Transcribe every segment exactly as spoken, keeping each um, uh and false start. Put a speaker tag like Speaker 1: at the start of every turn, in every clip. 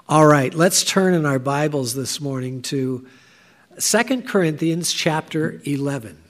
Speaker 1: All right, let's turn in our Bibles this morning to Second Corinthians chapter eleven.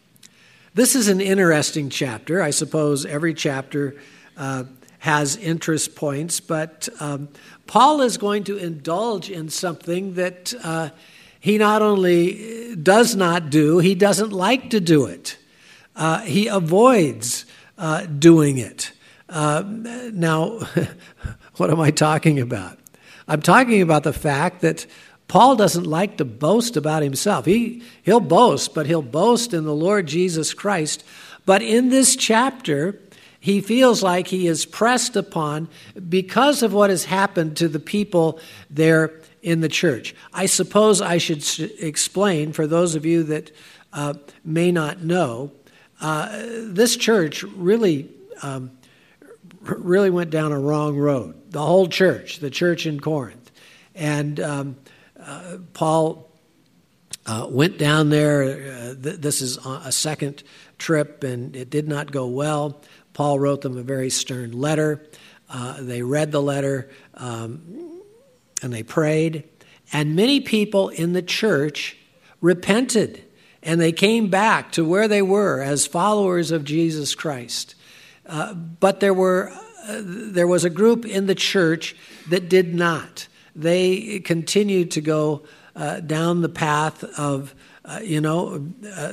Speaker 1: This is an interesting chapter. I suppose every chapter uh, has interest points, but um, Paul is going to indulge in something that uh, he not only does not do, he doesn't like to do it. Uh, he avoids uh, doing it. Uh, now, what am I talking about? I'm talking about the fact that Paul doesn't like to boast about himself. He, he'll boast, but he'll boast in the Lord Jesus Christ. But in this chapter, he feels like he is pressed upon because of what has happened to the people there in the church. I suppose I should explain, for those of you that uh, may not know, uh, this church really, um, really went down a wrong road. The whole church, the church in Corinth. And um, uh, Paul uh, went down there. Uh, th- this is a second trip, and it did not go well. Paul wrote them a very stern letter. Uh, they read the letter, um, and they prayed. And many people in the church repented, and they came back to where they were as followers of Jesus Christ. Uh, but there were uh, there was a group in the church that did not. They continued to go uh, down the path of, uh, you know, uh,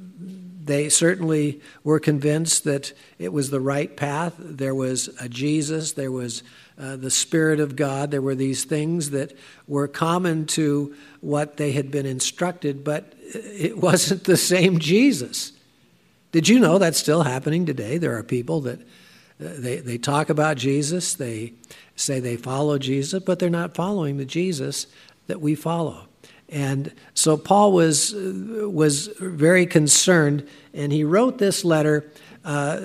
Speaker 1: they certainly were convinced that it was the right path. There was a Jesus. There was uh, the Spirit of God. There were these things that were common to what they had been instructed, but it wasn't the same Jesus. Did you know that's still happening today? There are people that uh, they, they talk about Jesus, they say they follow Jesus, but they're not following the Jesus that we follow. And so Paul was uh, was very concerned, and he wrote this letter. Uh,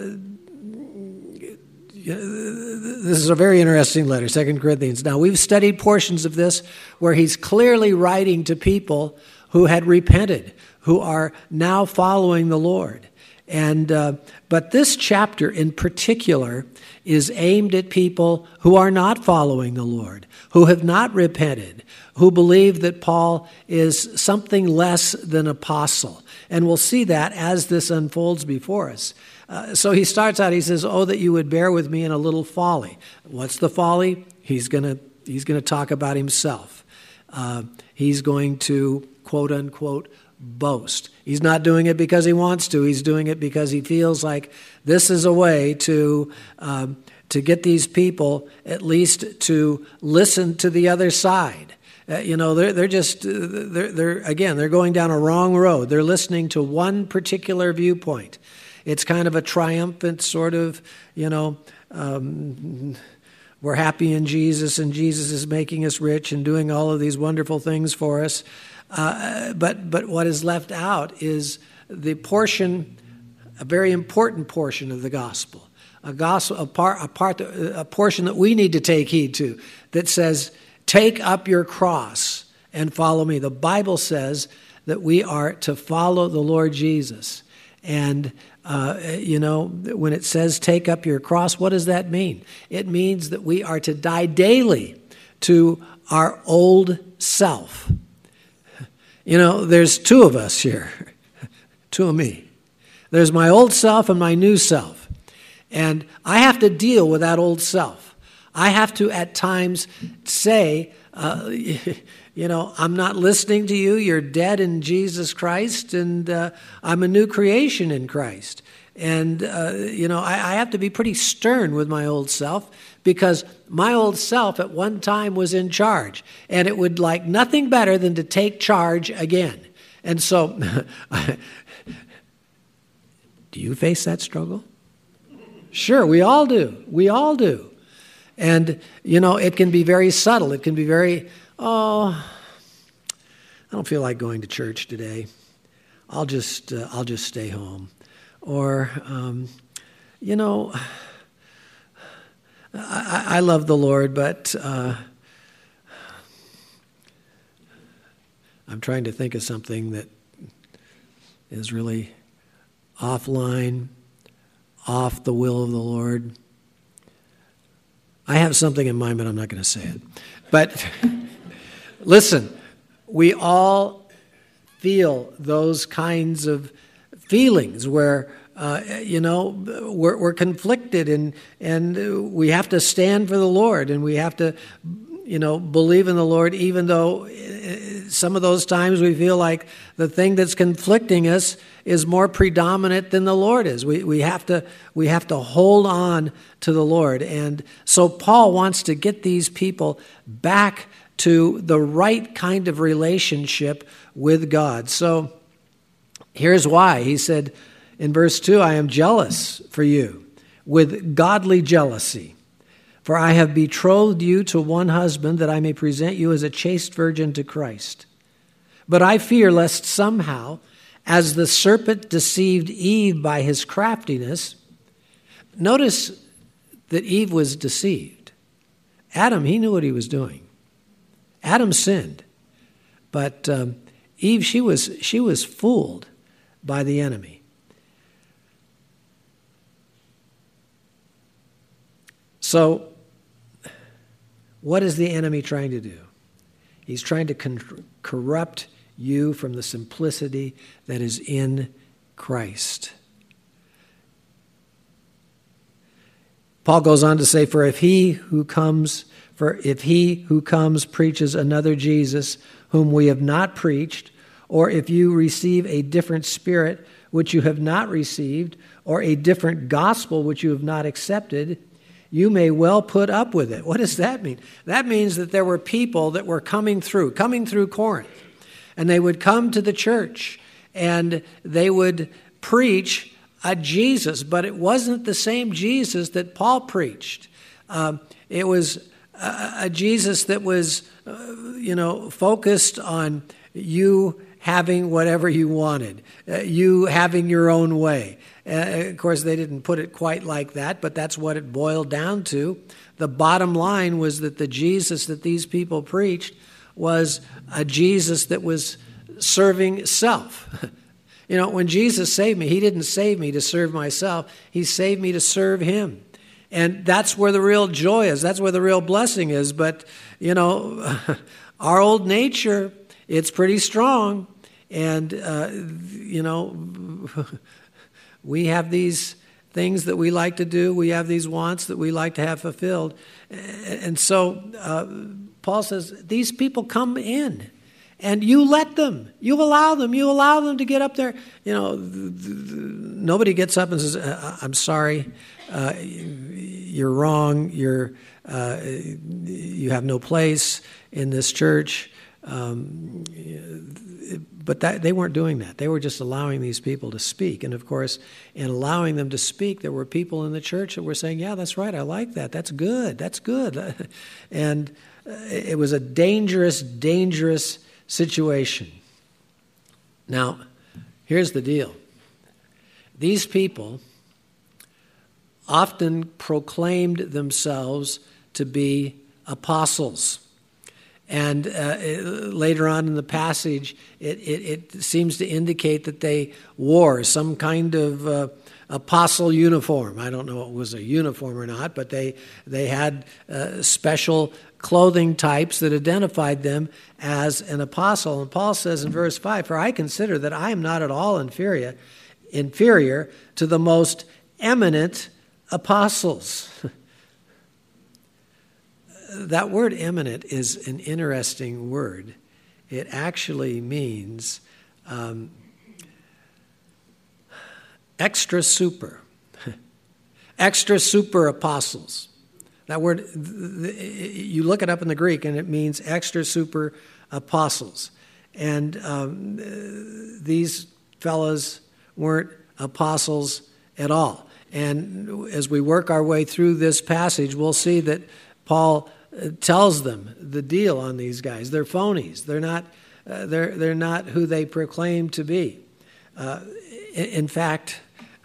Speaker 1: this is a very interesting letter, Second Corinthians. Now, we've studied portions of this where he's clearly writing to people who had repented, who are now following the Lord. And uh, but this chapter in particular is aimed at people who are not following the Lord, who have not repented, who believe that Paul is something less than apostle. And we'll see that as this unfolds before us. Uh, so he starts out, he says, "Oh, that you would bear with me in a little folly." What's the folly? He's going to he's going to talk about himself. Uh, he's going to, quote unquote, boast. He's not doing it because he wants to. He's doing it because he feels like this is a way to um, to get these people at least to listen to the other side. Uh, you know, they're they're just they're they're again they're going down a wrong road. They're listening to one particular viewpoint. It's kind of a triumphant sort of, you know, um, we're happy in Jesus, and Jesus is making us rich and doing all of these wonderful things for us. Uh, but but what is left out is the portion, a very important portion of the gospel, a gospel, a part, a part, a portion that we need to take heed to, that says, "Take up your cross and follow me." The Bible says that we are to follow the Lord Jesus, and uh, you know, when it says "take up your cross," what does that mean? It means that we are to die daily to our old self. You know, there's two of us here, two of me. There's my old self and my new self. And I have to deal with that old self. I have to at times say, uh, you know, I'm not listening to you. You're dead in Jesus Christ, and uh, I'm a new creation in Christ. And, uh, you know, I, I have to be pretty stern with my old self, because my old self at one time was in charge, and it would like nothing better than to take charge again. And so, do you face that struggle? Sure, we all do. We all do. And, you know, it can be very subtle. It can be very, oh, I don't feel like going to church today. I'll just, uh, I'll just stay home. Or, um, you know, I, I love the Lord, but uh, I'm trying to think of something that is really offline, off the will of the Lord. I have something in mind, but I'm not going to say it. But listen, we all feel those kinds of feelings where, uh, you know, we're, we're conflicted and, and we have to stand for the Lord and we have to, you know, believe in the Lord, even though some of those times we feel like the thing that's conflicting us is more predominant than the Lord is. We we have to we have to hold on to the Lord. And so Paul wants to get these people back to the right kind of relationship with God. So here's why. He said in verse two, I am jealous for you with godly jealousy. For I have betrothed you to one husband, that I may present you as a chaste virgin to Christ. But I fear lest somehow, as the serpent deceived Eve by his craftiness. Notice that Eve was deceived. Adam, he knew what he was doing. Adam sinned. But um, Eve, she was, she was fooled by the enemy. So, what is the enemy trying to do? He's trying to con- corrupt you from the simplicity that is in Christ. Paul goes on to say, for if he who comes, for if he who comes preaches another Jesus whom we have not preached, or if you receive a different spirit which you have not received, or a different gospel which you have not accepted, you may well put up with it. What does that mean? That means that there were people that were coming through, coming through Corinth, and they would come to the church, and they would preach a Jesus, but it wasn't the same Jesus that Paul preached. Um, it was a, a Jesus that was, uh, you know, focused on you having whatever you wanted, uh, you having your own way. Uh, of course, they didn't put it quite like that, but that's what it boiled down to. The bottom line was that the Jesus that these people preached was a Jesus that was serving self. You know, when Jesus saved me, he didn't save me to serve myself. He saved me to serve him. And that's where the real joy is. That's where the real blessing is. But, you know, our old nature, it's pretty strong. And, uh, you know, we have these things that we like to do. We have these wants that we like to have fulfilled. And so uh, Paul says, these people come in. And you let them. You allow them. You allow them to get up there. You know, nobody gets up and says, I'm sorry, uh, you're wrong. You're, uh, you have no place in this church. Um, but that, they weren't doing that. They were just allowing these people to speak. And, of course, in allowing them to speak, there were people in the church that were saying, yeah, that's right. I like that. That's good. That's good. And it was a dangerous, dangerous situation. Now, here's the deal. These people often proclaimed themselves to be apostles. And uh, it, later on in the passage, it, it, it seems to indicate that they wore some kind of uh, apostle uniform. I don't know if it was a uniform or not, but they, they had uh, special clothing types that identified them as an apostle. And Paul says in verse five, for I consider that I am not at all inferior, inferior to the most eminent apostles. That word eminent is an interesting word. It actually means um, extra super. Extra super apostles. That word, you look it up in the Greek, and it means extra super apostles. And um, these fellows weren't apostles at all. And as we work our way through this passage, we'll see that Paul tells them the deal on these guys. They're phonies. They're not. Uh, they're they're not who they proclaim to be. Uh, in, in fact,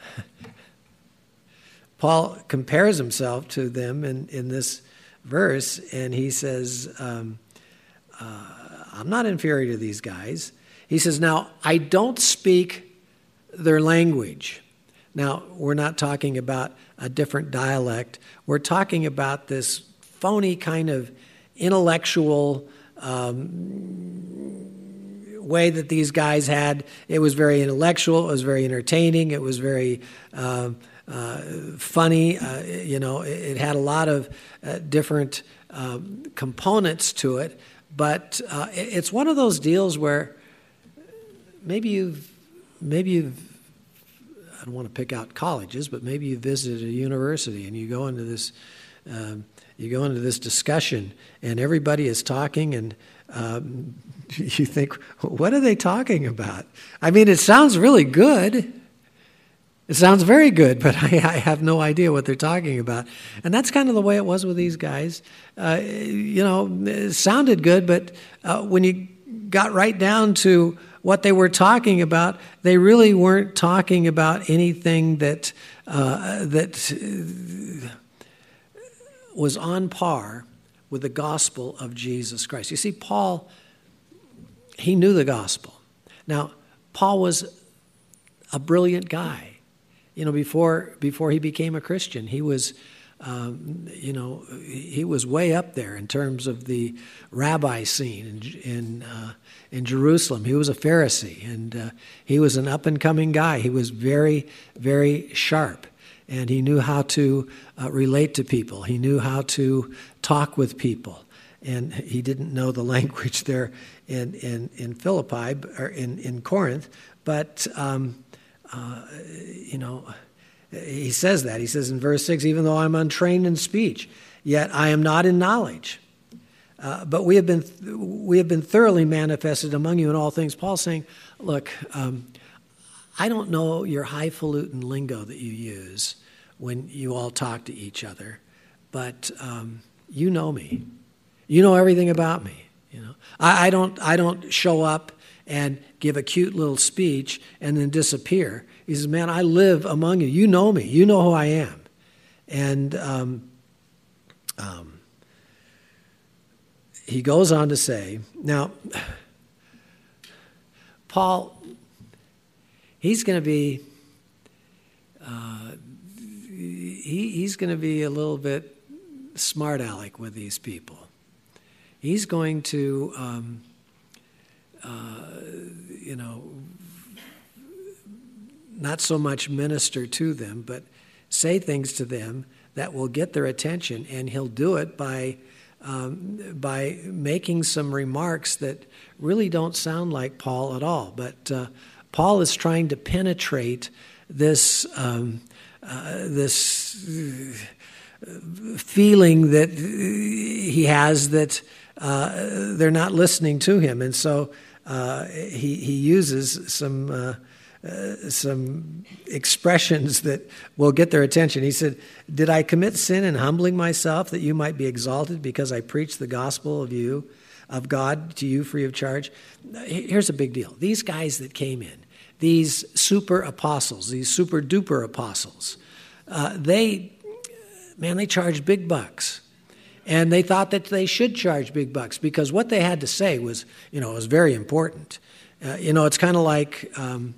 Speaker 1: Paul compares himself to them in, in this verse, and he says, um, uh, I'm not inferior to these guys. He says, now, I don't speak their language. Now, we're not talking about a different dialect. We're talking about this phony kind of intellectual um, way that these guys had. It was very intellectual. It was very entertaining. It was very uh, uh, funny. Uh, you know, it, it had a lot of uh, different uh, components to it. But uh, it, it's one of those deals where maybe you've, maybe you've, I don't want to pick out colleges, but maybe you visited a university and you go into this, um, you go into this discussion and everybody is talking and um, you think, what are they talking about? I mean, it sounds really good. It sounds very good, but I, I have no idea what they're talking about. And that's kind of the way it was with these guys. Uh, you know, it sounded good, but uh, when you got right down to what they were talking about, they really weren't talking about anything that uh, that was on par with the gospel of Jesus Christ. You see, Paul, he knew the gospel. Now, Paul was a brilliant guy. You know, before before he became a Christian, he was, um, you know, he was way up there in terms of the rabbi scene in in, uh, in Jerusalem. He was a Pharisee, and uh, he was an up and coming guy. He was very, very sharp, and he knew how to uh, relate to people. He knew how to talk with people, and he didn't know the language there in in, in Philippi or in in Corinth, but. Um, Uh, you know, he says that. He says in verse six, even though I'm untrained in speech, yet I am not in knowledge. Uh, but we have been we have been thoroughly manifested among you in all things. Paul's saying, look, um, I don't know your highfalutin lingo that you use when you all talk to each other, but um, you know me. You know everything about me. You know, I, I don't I don't show up and give a cute little speech and then disappear. He says, man, I live among you. You know me. You know who I am. And um, um, he goes on to say, now, Paul, he's going to be, uh, he, he's going to be a little bit smart aleck with these people. He's going to... Um, Uh, you know, not so much minister to them, but say things to them that will get their attention, and he'll do it by um, by making some remarks that really don't sound like Paul at all. But uh, Paul is trying to penetrate this um, uh, this feeling that he has that uh, they're not listening to him, and so. Uh, he he uses some uh, uh, some expressions that will get their attention. He said, "Did I commit sin in humbling myself that you might be exalted because I preached the gospel of you, of God to you free of charge?" Here's a big deal: these guys that came in, these super apostles, these super duper apostles, uh, they man, they charged big bucks. And they thought that they should charge big bucks because what they had to say was, you know, was very important. Uh, you know, it's kind of like um,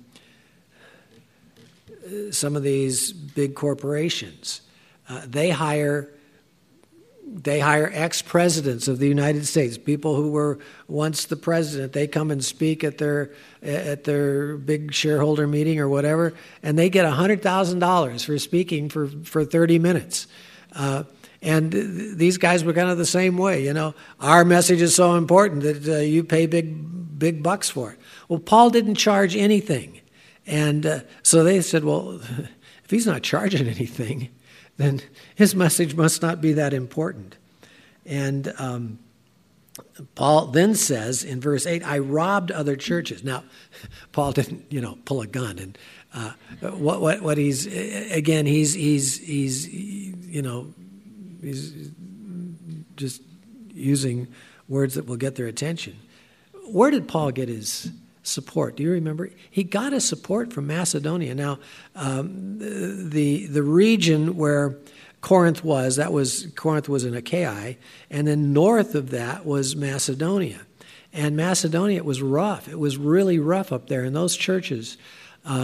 Speaker 1: some of these big corporations. Uh, they hire, they hire ex-presidents of the United States, people who were once the president. They come and speak at their at their big shareholder meeting or whatever, and they get a hundred thousand dollars for speaking for for thirty minutes. Uh, And these guys were kind of the same way, you know. Our message is so important that uh, you pay big, big bucks for it. Well, Paul didn't charge anything, and uh, so they said, "Well, if he's not charging anything, then his message must not be that important." And um, Paul then says in verse eight, "I robbed other churches." Now, Paul didn't, you know, pull a gun, and uh, what what what he's again he's he's he's you know. He's just using words that will get their attention. Where did Paul get his support? Do you remember? He got his support from Macedonia. Now, um, the the region where Corinth was, that was Corinth was in Achaia, and then north of that was Macedonia. And Macedonia, it was rough. It was really rough up there. And those churches, um,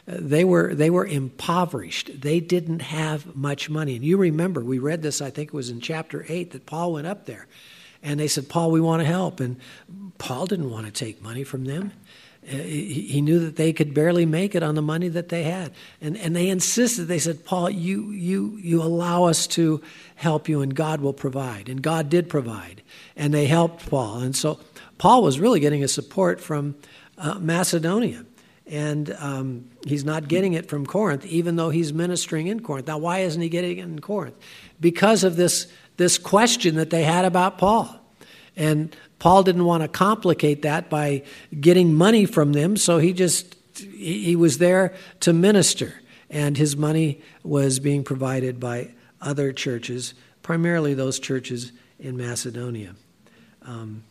Speaker 1: they were they were impoverished. They didn't have much money. And you remember, we read this, I think it was in chapter eight, that Paul went up there. And they said, Paul, we want to help. And Paul didn't want to take money from them. He knew that they could barely make it on the money that they had. And and they insisted, they said, Paul, you you you allow us to help you and God will provide. And God did provide. And they helped Paul. And so Paul was really getting a support from uh, Macedonia. And um, he's not getting it from Corinth, even though he's ministering in Corinth. Now, why isn't he getting it in Corinth? Because of this, this question that they had about Paul. And Paul didn't want to complicate that by getting money from them, so he just, he was there to minister. And his money was being provided by other churches, primarily those churches in Macedonia. Um,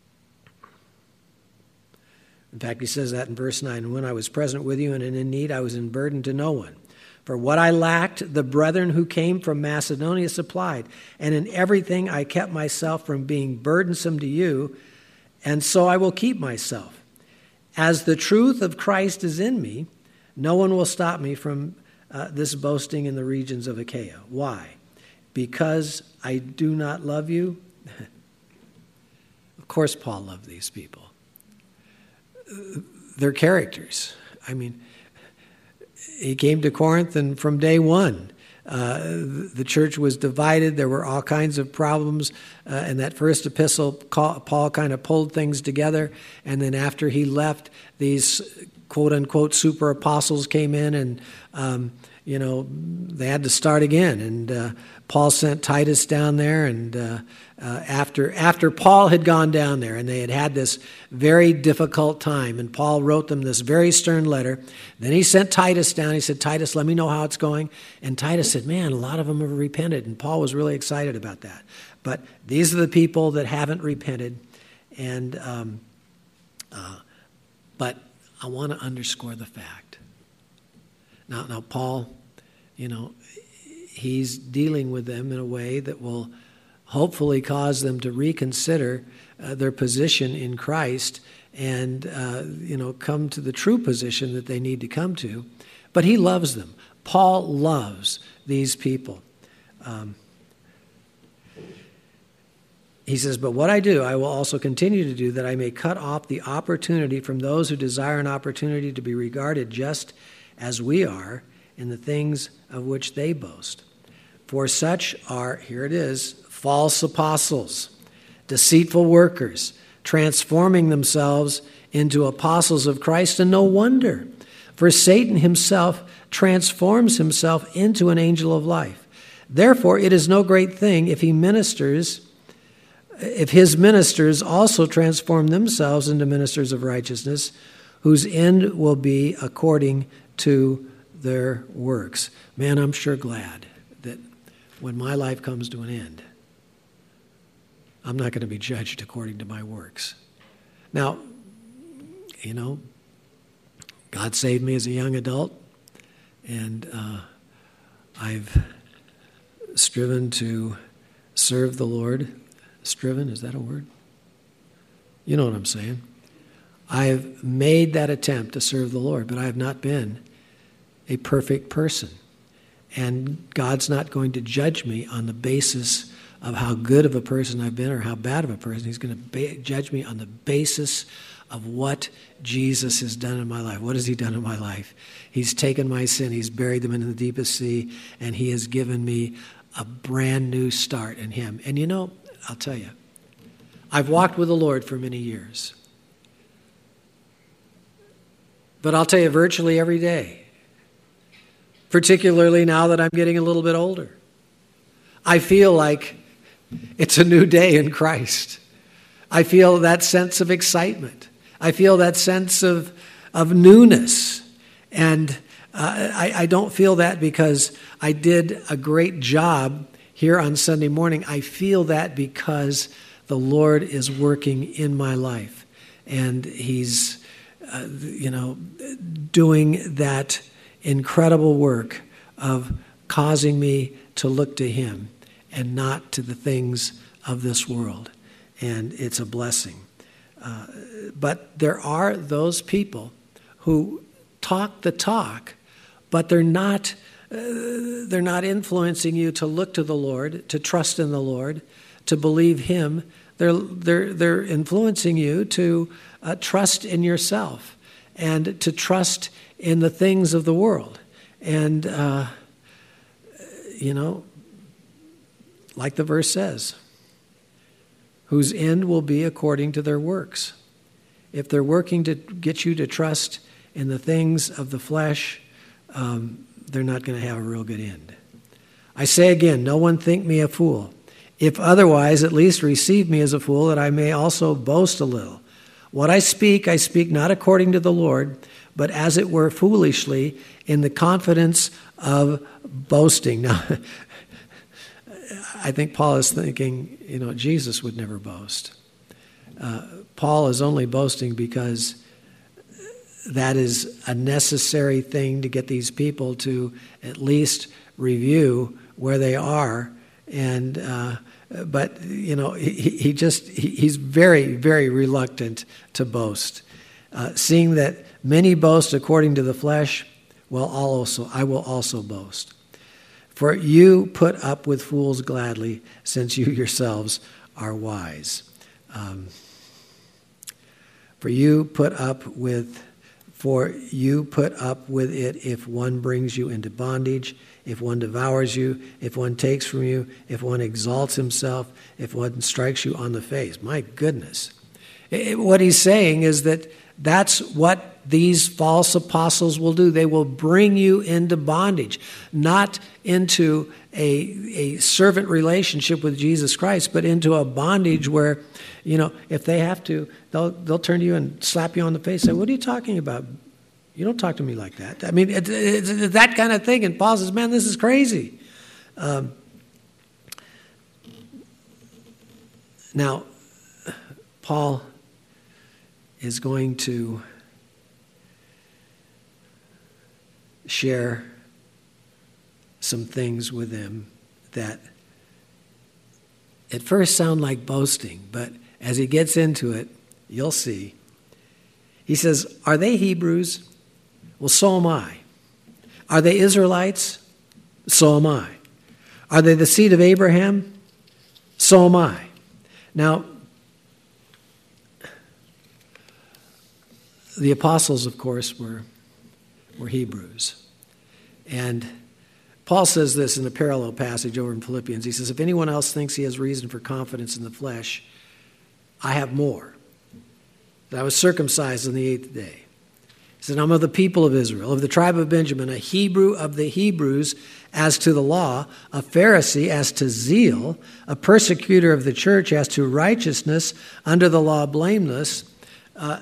Speaker 1: in fact, he says that in verse nine, when I was present with you and in need, I was in burden to no one. For what I lacked, the brethren who came from Macedonia supplied, and in everything I kept myself from being burdensome to you, and so I will keep myself. As the truth of Christ is in me, no one will stop me from uh, this boasting in the regions of Achaia. Why? Because I do not love you? Of course Paul loved these people. They're characters. I mean, he came to Corinth, and from day one, uh, the church was divided. There were all kinds of problems. Uh, in that first epistle, Paul kind of pulled things together. And then after he left, these quote-unquote super apostles came in, and, um, you know, they had to start again. And uh, Paul sent Titus down there, and uh, uh, after after Paul had gone down there, and they had had this very difficult time, and Paul wrote them this very stern letter. Then he sent Titus down. He said, Titus, let me know how it's going. And Titus said, man, a lot of them have repented, and Paul was really excited about that. But these are the people that haven't repented, and um, uh, but I want to underscore the fact. Now, now Paul, you know, he's dealing with them in a way that will hopefully cause them to reconsider uh, their position in Christ and, uh, you know, come to the true position that they need to come to. But he loves them. Paul loves these people. Um, he says, but what I do, I will also continue to do, that I may cut off the opportunity from those who desire an opportunity to be regarded just as we are in the things of which they boast. For such are, here it is, false apostles, deceitful workers, transforming themselves into apostles of Christ, and no wonder, for Satan himself transforms himself into an angel of life. Therefore, it is no great thing if he ministers, if his ministers also transform themselves into ministers of righteousness, whose end will be according to their works. Man, I'm sure glad that when my life comes to an end, I'm not going to be judged according to my works. Now, you know, God saved me as a young adult, and uh, I've striven to serve the Lord. Striven, is that a word? You know what I'm saying. I have made that attempt to serve the Lord, but I have not been a perfect person. And God's not going to judge me on the basis of how good of a person I've been or how bad of a person. He's going to ba- judge me on the basis of what Jesus has done in my life. What has he done in my life? He's taken my sin, he's buried them in the deepest sea, and he has given me a brand new start in him. And you know, I'll tell you, I've walked with the Lord for many years. But I'll tell you, virtually every day, particularly now that I'm getting a little bit older, I feel like it's a new day in Christ. I feel that sense of excitement. I feel that sense of, of newness. And uh, I, I don't feel that because I did a great job here on Sunday morning. I feel that because the Lord is working in my life. And he's, uh, you know, doing that incredible work of causing me to look to him and not to the things of this world. And it's a blessing. Uh, but there are those people who talk the talk, but they're not uh, they're not influencing you to look to the Lord, to trust in the Lord, to believe Him. They're they're they're influencing you to uh, trust in yourself and to trust in the things of the world. And uh, you know, like the verse says, whose end will be according to their works. If they're working to get you to trust in the things of the flesh, um, they're not going to have a real good end. I say again, no one think me a fool. If otherwise, at least receive me as a fool, that I may also boast a little. What I speak, I speak not according to the Lord, but as it were foolishly, in the confidence of boasting. Now, I think Paul is thinking, you know, Jesus would never boast. Uh, Paul is only boasting because that is a necessary thing to get these people to at least review where they are. And uh, but you know, he, he just he, he's very very reluctant to boast, uh, seeing that many boast according to the flesh. Well, I'll also I will also boast. For you put up with fools gladly, since you yourselves are wise. Um, for you put up with, for you put up with it if one brings you into bondage, if one devours you, if one takes from you, if one exalts himself, if one strikes you on the face. My goodness. It, what he's saying is that that's what these false apostles will do. They will bring you into bondage, not into a, a servant relationship with Jesus Christ, but into a bondage where, you know, if they have to, they'll they'll turn to you and slap you on the face and say, what are you talking about? You don't talk to me like that. I mean, it, it, it's that kind of thing. And Paul says, man, this is crazy. Um, now, Paul is going to share some things with them that at first sound like boasting, but as he gets into it, you'll see. He says, are they Hebrews? Well, so am I. Are they Israelites? So am I. Are they the seed of Abraham? So am I. Now, the apostles, of course, were, were Hebrews. And Paul says this in a parallel passage over in Philippians. He says, if anyone else thinks he has reason for confidence in the flesh, I have more. That I was circumcised on the eighth day. He said, I'm of the people of Israel, of the tribe of Benjamin, a Hebrew of the Hebrews as to the law, a Pharisee as to zeal, a persecutor of the church as to righteousness, under the law blameless. Uh,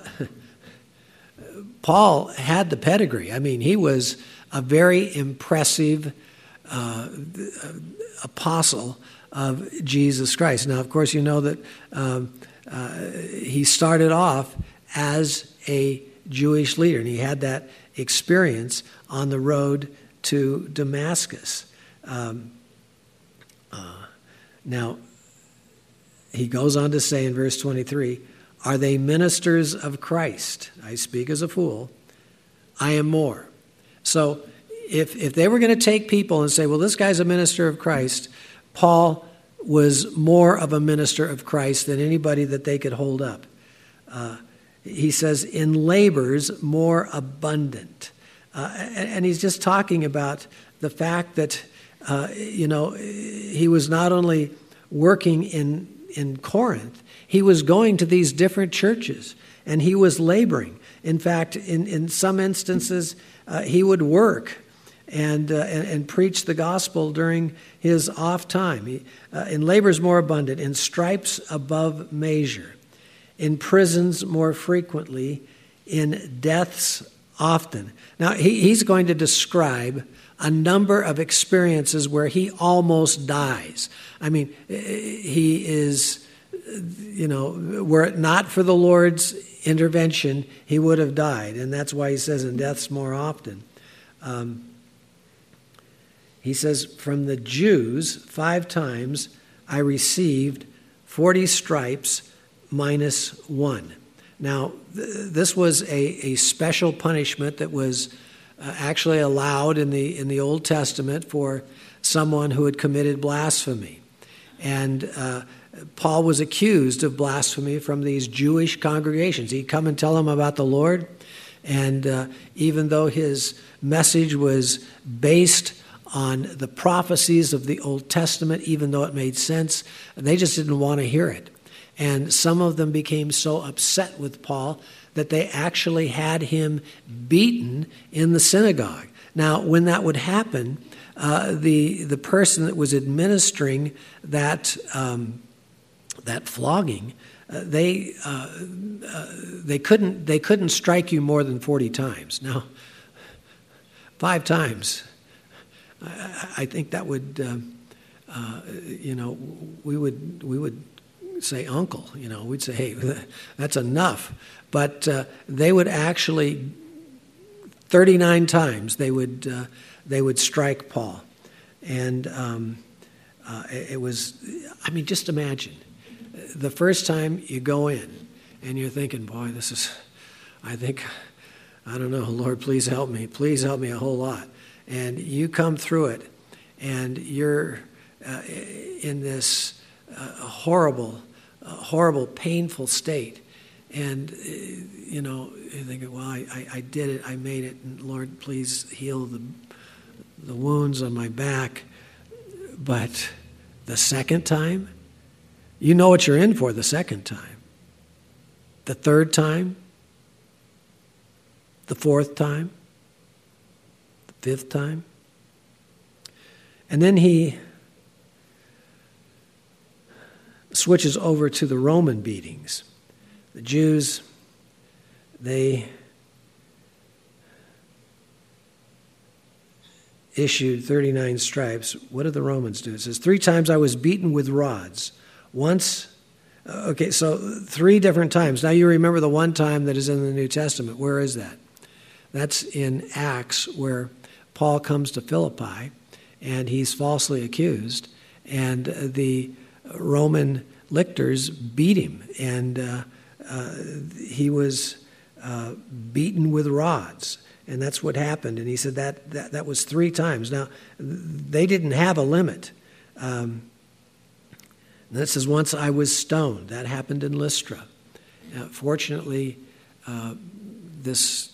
Speaker 1: Paul had the pedigree. I mean, he was a very impressive uh, apostle of Jesus Christ. Now, of course, you know that um, uh, he started off as a Jewish leader, and he had that experience on the road to Damascus. Um, uh, now, he goes on to say in verse twenty-three, are they ministers of Christ? I speak as a fool. I am more. So if if they were going to take people and say, well, this guy's a minister of Christ, Paul was more of a minister of Christ than anybody that they could hold up. Uh, he says, in labors more abundant. Uh, and, and he's just talking about the fact that, uh, you know, he was not only working in, in Corinth, he was going to these different churches, and he was laboring. In fact, in, in some instances, uh, he would work and, uh, and and preach the gospel during his off time. He, uh, in labors more abundant, in stripes above measure, in prisons more frequently, in deaths often. Now, he, he's going to describe a number of experiences where he almost dies. I mean, he is, you know, were it not for the Lord's intervention, he would have died. And that's why he says in deaths more often. Um, he says, from the Jews, five times I received forty stripes minus one. Now, th- this was a, a special punishment that was uh, actually allowed in the in the Old Testament for someone who had committed blasphemy. And uh, Paul was accused of blasphemy from these Jewish congregations. He'd come and tell them about the Lord, and uh, even though his message was based on the prophecies of the Old Testament, even though it made sense, they just didn't want to hear it. And some of them became so upset with Paul that they actually had him beaten in the synagogue. Now, when that would happen, uh, the the person that was administering that um, that flogging, uh, they uh, uh, they couldn't they couldn't strike you more than forty times. Now, five times, I, I think that would uh, uh, you know we would we would. say uncle, you know, we'd say, hey, that's enough. But uh, they would actually, thirty-nine times, they would uh, they would strike Paul. And um, uh, it, it was, I mean, just imagine, the first time you go in and you're thinking, boy, this is, I think, I don't know, Lord, please help me. Please help me a whole lot. And you come through it and you're uh, in this uh, horrible A horrible, painful state. And, uh, you know, you're thinking, well, I, I, I did it, I made it, and Lord, please heal the, the wounds on my back. But the second time, you know what you're in for the second time. The third time, the fourth time, the fifth time. And then he switches over to the Roman beatings. The Jews, they issued thirty-nine stripes. What did the Romans do? It says, three times I was beaten with rods. Once, okay, so three different times. Now you remember the one time that is in the New Testament. Where is that? That's in Acts, where Paul comes to Philippi, and he's falsely accused, and the Roman lictors beat him, and uh, uh, he was uh, beaten with rods, and that's what happened. And he said that, that that was three times. Now, they didn't have a limit. Um, that says, once I was stoned. That happened in Lystra. Uh, fortunately, uh, this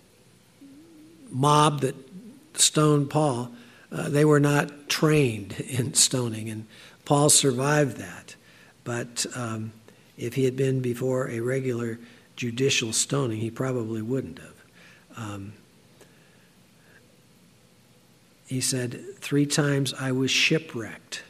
Speaker 1: mob that stoned Paul, uh, they were not trained in stoning, and Paul survived that, but um, if he had been before a regular judicial stoning, he probably wouldn't have. Um, he said, three times I was shipwrecked.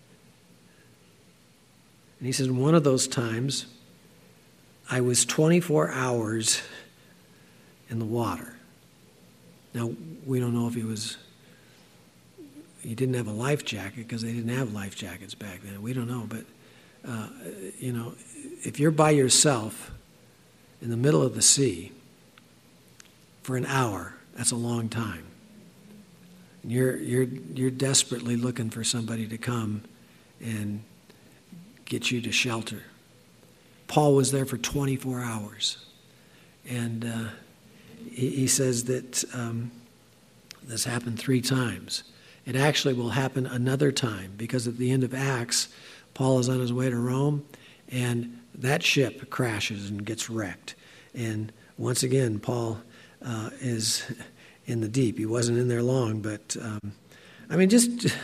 Speaker 1: And he said, one of those times, I was twenty-four hours in the water. Now, we don't know if he was... He didn't have a life jacket because they didn't have life jackets back then. We don't know. But, uh, you know, if you're by yourself in the middle of the sea for an hour, that's a long time. And you're, you're, you're desperately looking for somebody to come and get you to shelter. Paul was there for twenty-four hours. And uh, he, he says that um, this happened three times. It actually will happen another time, because at the end of Acts, Paul is on his way to Rome, and that ship crashes and gets wrecked. And once again, Paul uh, is in the deep. He wasn't in there long, but, um, I mean, just,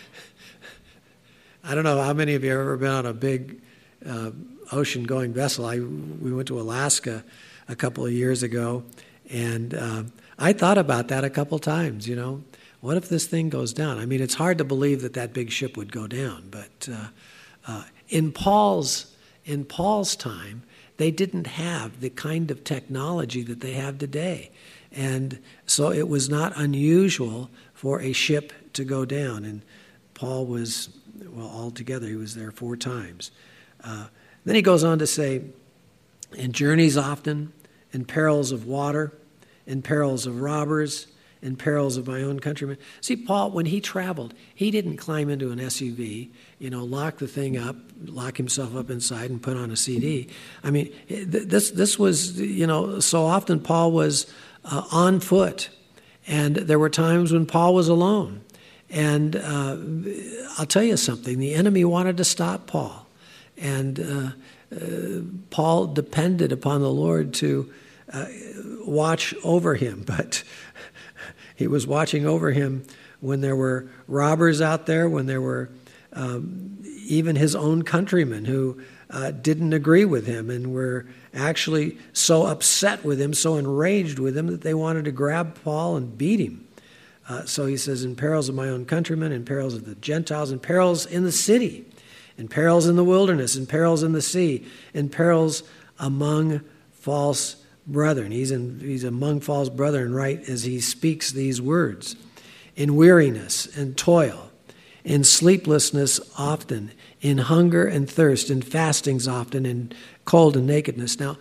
Speaker 1: I don't know how many of you have ever been on a big uh, ocean-going vessel. I, we went to Alaska a couple of years ago, and uh, I thought about that a couple times, you know. What if this thing goes down? I mean, it's hard to believe that that big ship would go down. But uh, uh, in Paul's in Paul's time, they didn't have the kind of technology that they have today, and so it was not unusual for a ship to go down. And Paul was, well, altogether he was there four times. Uh, then he goes on to say, in journeys often, in perils of water, in perils of robbers, and perils of my own countrymen. See, Paul, when he traveled, he didn't climb into an S U V, you know, lock the thing up, lock himself up inside and put on a C D. I mean, this this was, you know, so often Paul was uh, on foot, and there were times when Paul was alone. And uh, I'll tell you something, the enemy wanted to stop Paul. And uh, uh, Paul depended upon the Lord to uh, watch over him. But he was watching over him when there were robbers out there, when there were um, even his own countrymen who uh, didn't agree with him and were actually so upset with him, so enraged with him that they wanted to grab Paul and beat him. Uh, so he says, in perils of my own countrymen, in perils of the Gentiles, in perils in the city, in perils in the wilderness, in perils in the sea, in perils among false brethren. He's, in, he's among false brethren right as he speaks these words. In weariness and toil, in sleeplessness often, in hunger and thirst, in fastings often, in cold and nakedness. Now,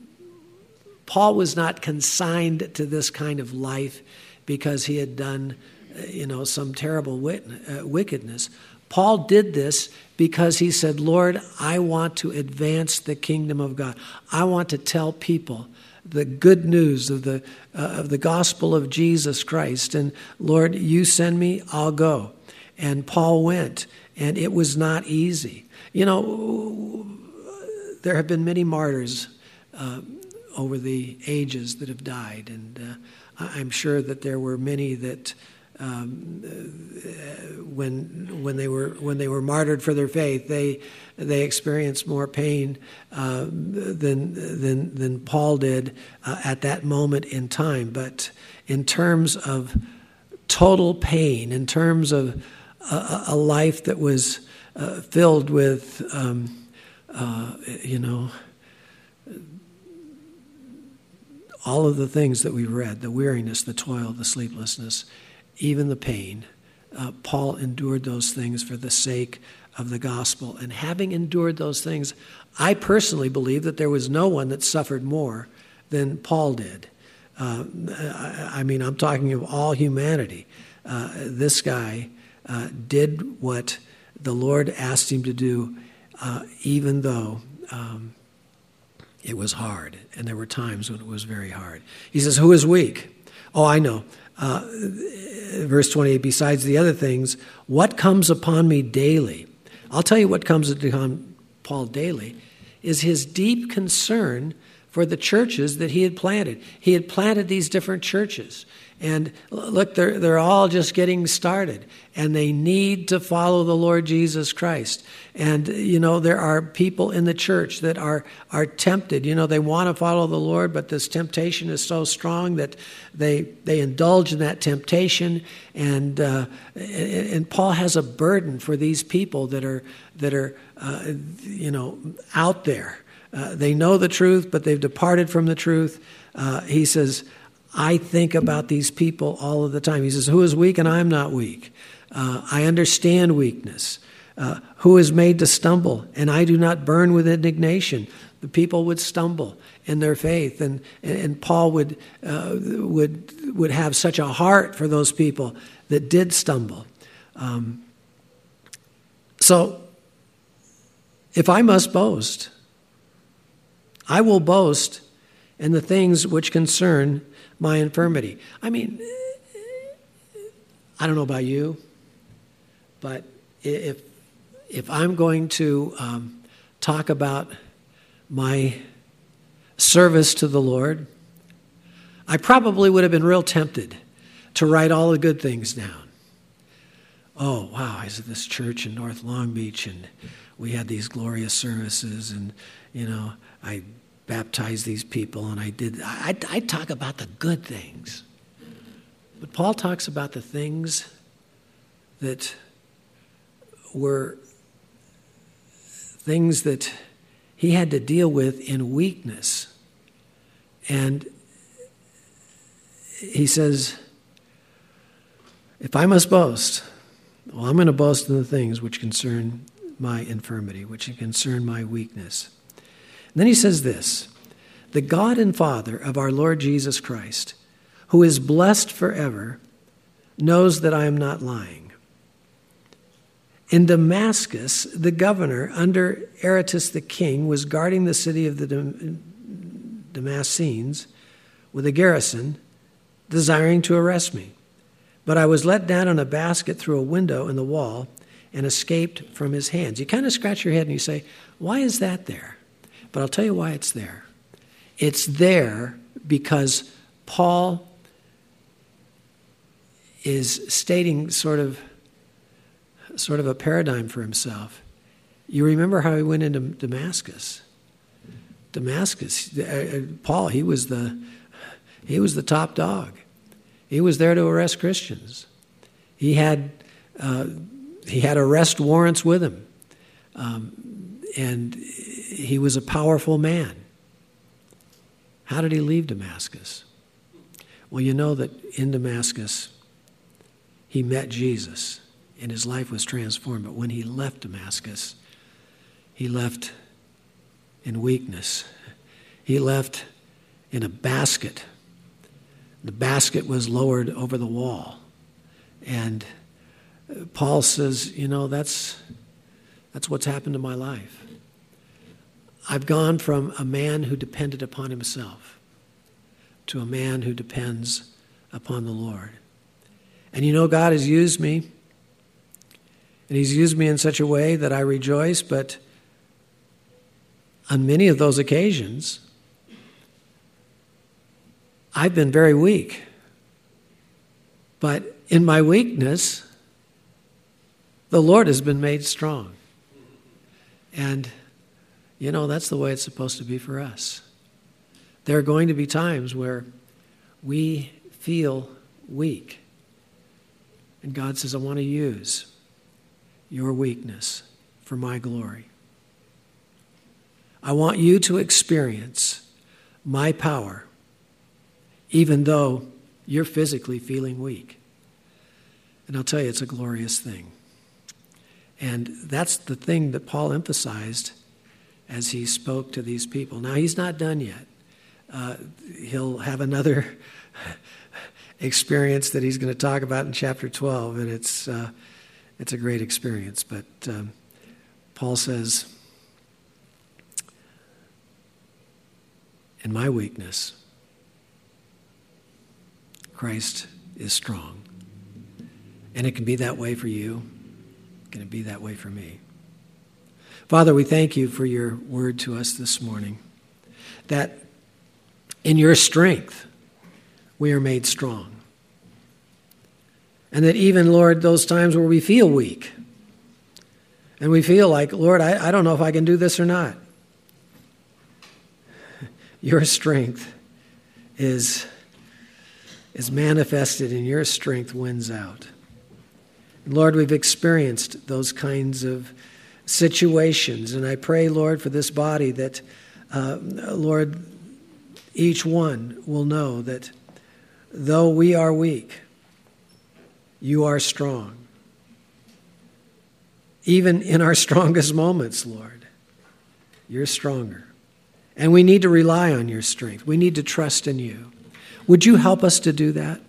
Speaker 1: Paul was not consigned to this kind of life because he had done, you know, some terrible wit- uh, wickedness. Paul did this because he said, Lord, I want to advance the kingdom of God. I want to tell people the good news of the uh, of the gospel of Jesus Christ. And Lord, you send me, I'll go. And Paul went, and it was not easy. You know, there have been many martyrs uh, over the ages that have died, and uh, I'm sure that there were many that um, when when they were when they were martyred for their faith, they they experienced more pain uh, than than than Paul did uh, at that moment in time. But in terms of total pain, in terms of a, a life that was uh, filled with um, uh, you know. all of the things that we read, the weariness, the toil, the sleeplessness, even the pain, uh, Paul endured those things for the sake of the gospel. And having endured those things, I personally believe that there was no one that suffered more than Paul did. Uh, I, I mean, I'm talking of all humanity. Uh, this guy uh, did what the Lord asked him to do, uh, even though um, it was hard, and there were times when it was very hard. He says, who is weak? Oh, I know. Uh, verse twenty-eight, besides the other things, what comes upon me daily? I'll tell you what comes upon Paul daily is his deep concern for the churches that he had planted. He had planted these different churches. And look, they're, they're all just getting started, and they need to follow the Lord Jesus Christ. And, you know, there are people in the church that are, are tempted. You know, they want to follow the Lord, but this temptation is so strong that they they indulge in that temptation. And uh, and Paul has a burden for these people that are, that are uh, you know, out there. Uh, they know the truth, but they've departed from the truth. Uh, he says, I think about these people all of the time. He says, who is weak and I'm not weak? Uh, I understand weakness. Uh, who is made to stumble and I do not burn with indignation? The people would stumble in their faith, and and Paul would uh, would would have such a heart for those people that did stumble. Um, so, if I must boast, I will boast in the things which concern my infirmity. I mean, I don't know about you, but if if I'm going to um, talk about my service to the Lord, I probably would have been real tempted to write all the good things down. Oh, wow, I was at this church in North Long Beach, and we had these glorious services, and, you know, I baptized these people, and I did, I, I talk about the good things. But Paul talks about the things that were things that he had to deal with in weakness. And he says, if I must boast, well, I'm going to boast in the things which concern my infirmity, which concern my weakness. And then he says this, the God and Father of our Lord Jesus Christ, who is blessed forever, knows that I am not lying. In Damascus, the governor, under Aretas the king, was guarding the city of the Damascenes with a garrison, desiring to arrest me. But I was let down in a basket through a window in the wall and escaped from his hands. You kind of scratch your head and you say, why is that there? But I'll tell you why it's there. It's there because Paul is stating sort of, sort of a paradigm for himself. You remember how he went into Damascus. Damascus, uh, Paul, he was the he was the top dog. He was there to arrest Christians. He had uh, he had arrest warrants with him, um, and he was a powerful man. How did he leave Damascus? Well, you know that in Damascus, he met Jesus, and his life was transformed. But when he left Damascus, he left in weakness. He left in a basket. The basket was lowered over the wall. And Paul says, you know, that's, that's what's happened to my life. I've gone from a man who depended upon himself to a man who depends upon the Lord. And you know, God has used me, and he's used me in such a way that I rejoice, but on many of those occasions, I've been very weak. But in my weakness, the Lord has been made strong. And, you know, that's the way it's supposed to be for us. There are going to be times where we feel weak. And God says, I want to use your weakness for my glory. I want you to experience my power, even though you're physically feeling weak. And I'll tell you, it's a glorious thing. And that's the thing that Paul emphasized as he spoke to these people. Now, he's not done yet. Uh, he'll have another experience that he's going to talk about in chapter twelve, and it's, uh, it's a great experience. But um, Paul says, in my weakness, Christ is strong. And it can be that way for you. Can it be that way for me? Father, we thank you for your word to us this morning, that in your strength we are made strong. And that even, Lord, those times where we feel weak and we feel like, Lord, I, I don't know if I can do this or not. Your strength is, is manifested and your strength wins out. And Lord, we've experienced those kinds of situations. And I pray, Lord, for this body that, uh, Lord, each one will know that though we are weak, you are strong. Even in our strongest moments, Lord, you're stronger. And we need to rely on your strength. We need to trust in you. Would you help us to do that?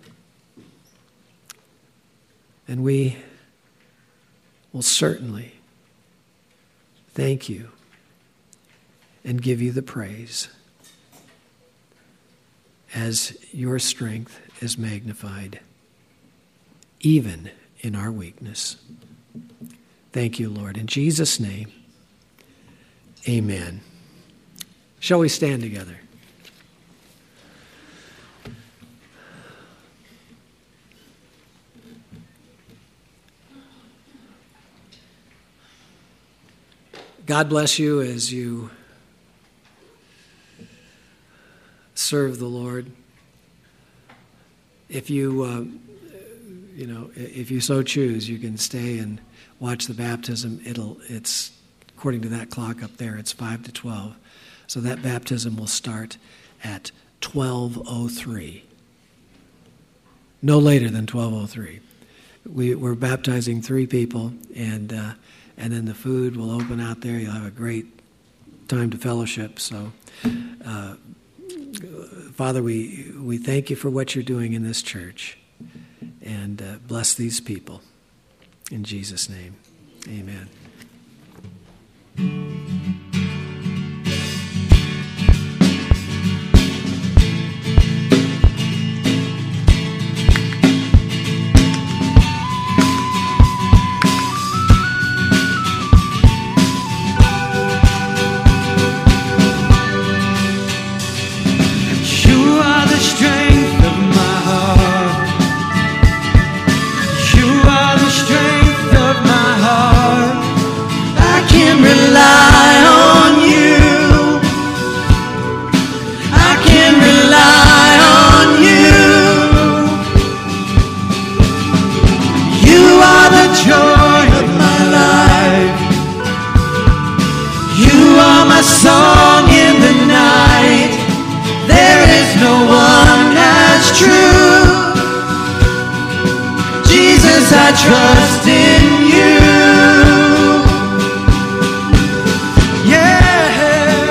Speaker 1: And we will certainly thank you and give you the praise as your strength is magnified, even in our weakness. Thank you, Lord. In Jesus' name, amen. Shall we stand together? God bless you as you serve the Lord. If you, uh, you know, if you so choose, you can stay and watch the baptism. It'll, it's according to that clock up there. It's five to twelve. So that baptism will start at twelve oh three. No later than twelve oh three. We, we're baptizing three people, and uh, and then the food will open out there. You'll have a great time to fellowship. So uh, Father, we, we thank you for what you're doing in this church. And uh, bless these people. In Jesus' name, amen.
Speaker 2: Trust in you. Yeah.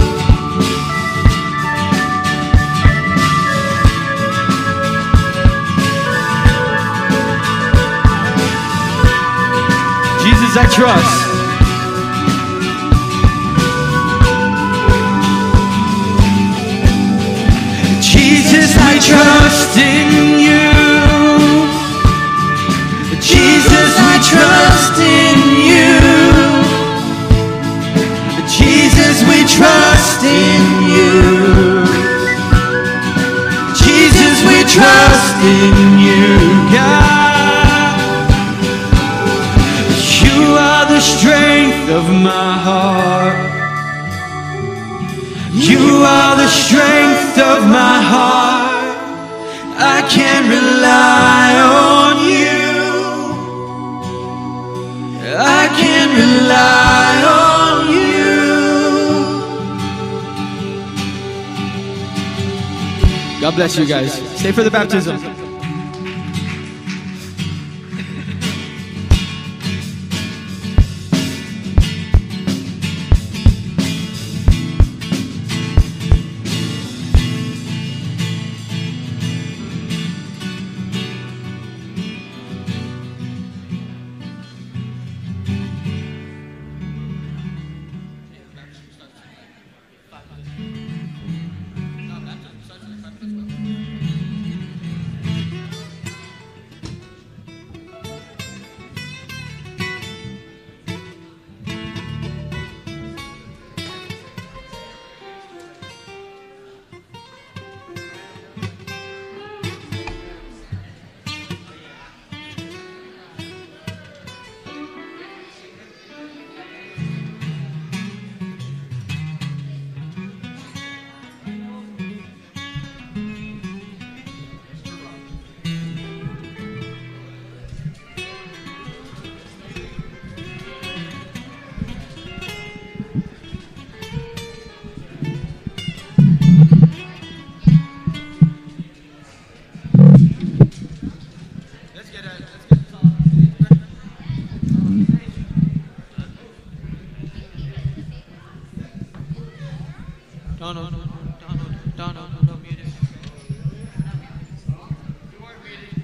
Speaker 2: Jesus, I trust. Jesus, I trust in you. Jesus, I trust in you. Jesus, we trust in you. Jesus, we trust in you, God. You are the strength of my heart. You are the strength of my heart. I can rely on you. I can rely on you. God bless you guys. Stay for the baptism. Donald, Donald, Donald, no muted. You are muted.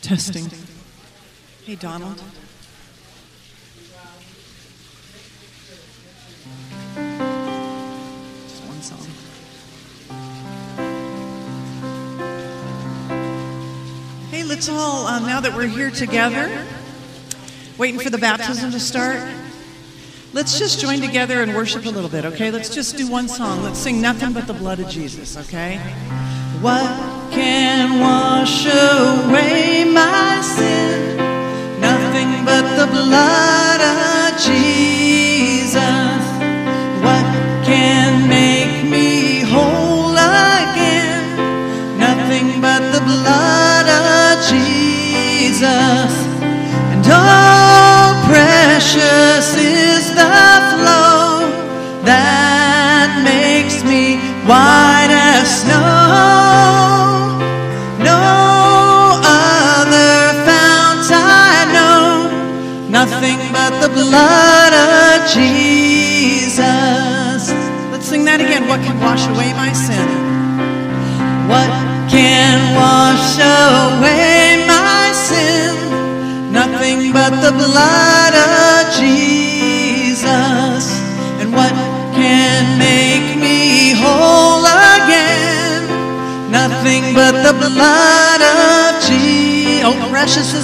Speaker 3: Testing. Hey, Donald. Just one song. Hey, let's all, um, now that we're here together, waiting for the baptism to start, let's just join together and worship a little bit, okay? Let's just do one song. Let's sing Nothing But the Blood of Jesus, okay? What can wash away my sin? Nothing but the blood of Jesus. What can make me whole again? Nothing but the blood of Jesus. And oh, precious is the flow that makes me white as snow. Nothing but the blood of Jesus. Let's sing that again. What can wash away my sin? What can wash away my sin? Nothing but the blood of Jesus. And what can make me whole again? Nothing but the blood of Jesus. Oh, precious is